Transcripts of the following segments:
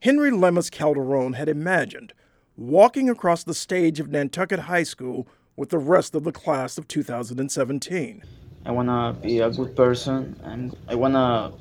Henry Lemus Calderon had imagined walking across the stage of Nantucket High School with the rest of the class of 2017. I want to be a good person, and I want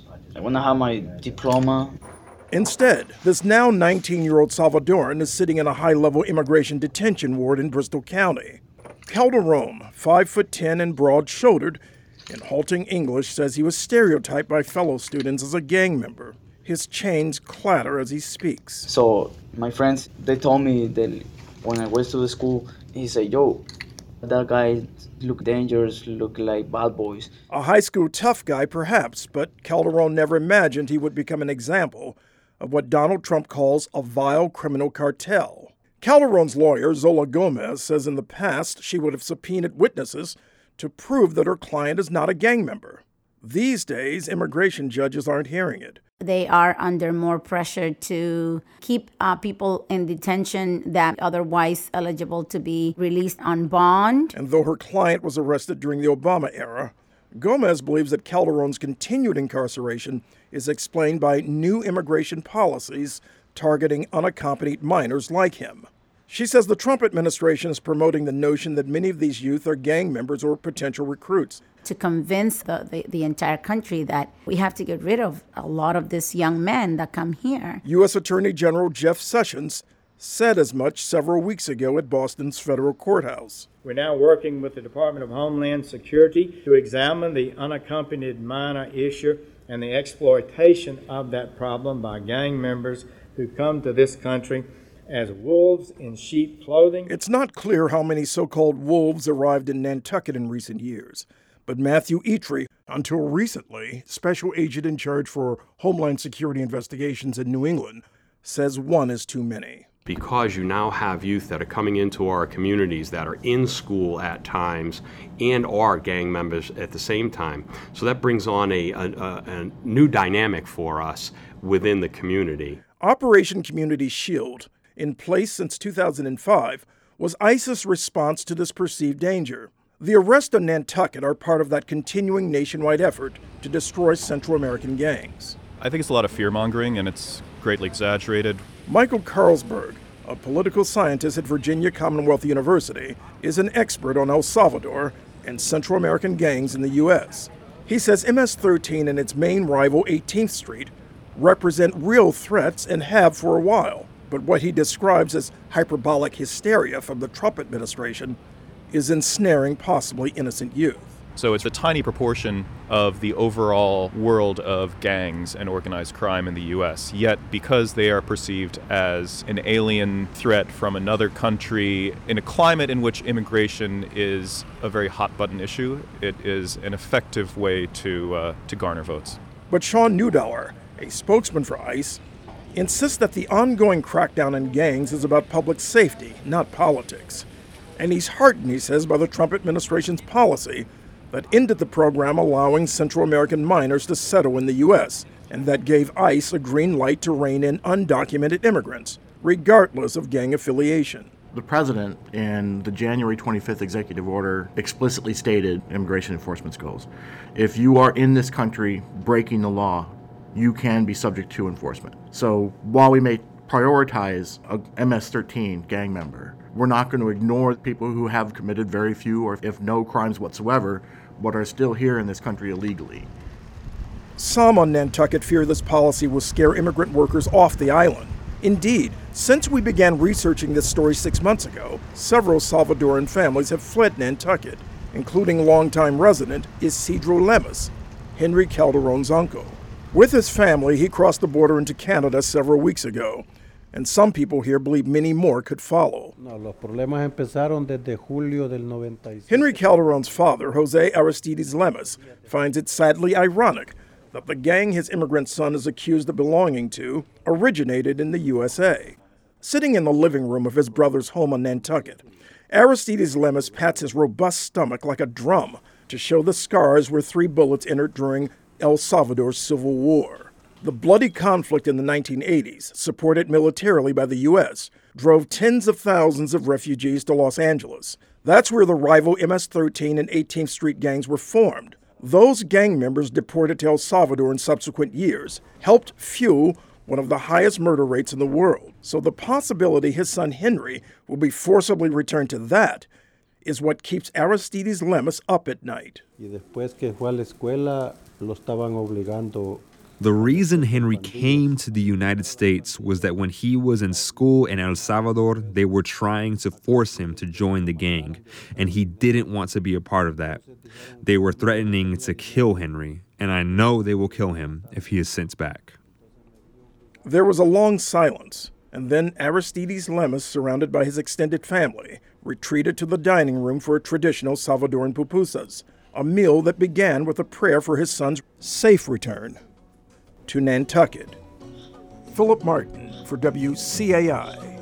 to have my diploma. Instead, this now 19-year-old Salvadoran is sitting in a high-level immigration detention ward in Bristol County. Calderon, 5'10" and broad-shouldered, in halting English says he was stereotyped by fellow students as a gang member. His chains clatter as he speaks. So my friends, they told me that when I went to the school, he said, yo, that guy look dangerous, look like bad boys. A high school tough guy, perhaps, but Calderon never imagined he would become an example of what Donald Trump calls a vile criminal cartel. Calderon's lawyer, Zola Gomez, says in the past she would have subpoenaed witnesses to prove that her client is not a gang member. These days, immigration judges aren't hearing it. They are under more pressure to keep people in detention that otherwise eligible to be released on bond. And though her client was arrested during the Obama era, Gomez believes that Calderon's continued incarceration is explained by new immigration policies targeting unaccompanied minors like him. She says the Trump administration is promoting the notion that many of these youth are gang members or potential recruits. To convince the entire country that we have to get rid of a lot of these young men that come here. U.S. Attorney General Jeff Sessions said as much several weeks ago at Boston's federal courthouse. We're now working with the Department of Homeland Security to examine the unaccompanied minor issue and the exploitation of that problem by gang members who come to this country as wolves in sheep clothing. It's not clear how many so-called wolves arrived in Nantucket in recent years, but Matthew Eitri, until recently special agent in charge for Homeland Security investigations in New England, says one is too many. Because you now have youth that are coming into our communities that are in school at times and are gang members at the same time. So that brings on a new dynamic for us within the community. Operation Community Shield, in place since 2005, was ICE's response to this perceived danger. The arrests on Nantucket are part of that continuing nationwide effort to destroy Central American gangs. I think it's a lot of fear-mongering, and it's greatly exaggerated. Michael Carlsberg, a political scientist at Virginia Commonwealth University, is an expert on El Salvador and Central American gangs in the U.S. He says MS-13 and its main rival 18th Street represent real threats and have for a while. But what he describes as hyperbolic hysteria from the Trump administration is ensnaring possibly innocent youth. So it's a tiny proportion of the overall world of gangs and organized crime in the U.S., yet because they are perceived as an alien threat from another country, in a climate in which immigration is a very hot-button issue, it is an effective way to garner votes. But Sean Neudauer, a spokesman for ICE, insists that the ongoing crackdown on gangs is about public safety, not politics. And he's heartened, he says, by the Trump administration's policy that ended the program allowing Central American minors to settle in the U.S., and that gave ICE a green light to rein in undocumented immigrants, regardless of gang affiliation. The president, in the January 25th executive order, explicitly stated immigration enforcement's goals. If you are in this country breaking the law, you can be subject to enforcement. So while we may prioritize a MS-13 gang member, we're not going to ignore people who have committed very few or if no crimes whatsoever, but are still here in this country illegally. Some on Nantucket fear this policy will scare immigrant workers off the island. Indeed, since we began researching this story 6 months ago, several Salvadoran families have fled Nantucket, including longtime resident Isidro Lemus, Henry Calderon's uncle. With his family, he crossed the border into Canada several weeks ago, and some people here believe many more could follow. Henry Calderon's father, Jose Aristides Lemus, finds it sadly ironic that the gang his immigrant son is accused of belonging to originated in the USA. Sitting in the living room of his brother's home on Nantucket, Aristides Lemus pats his robust stomach like a drum to show the scars where 3 bullets entered during El Salvador's Civil War. The bloody conflict in the 1980s, supported militarily by the U.S., drove tens of thousands of refugees to Los Angeles. That's where the rival MS-13 and 18th Street gangs were formed. Those gang members deported to El Salvador in subsequent years helped fuel one of the highest murder rates in the world. So the possibility his son Henry will be forcibly returned to that is what keeps Aristides Lemus up at night. The reason Henry came to the United States was that when he was in school in El Salvador, they were trying to force him to join the gang, and he didn't want to be a part of that. They were threatening to kill Henry, and I know they will kill him if he is sent back. There was a long silence, and then Aristides Lemus, surrounded by his extended family, retreated to the dining room for a traditional Salvadoran pupusas, a meal that began with a prayer for his son's safe return to Nantucket. Philip Martin for WCAI.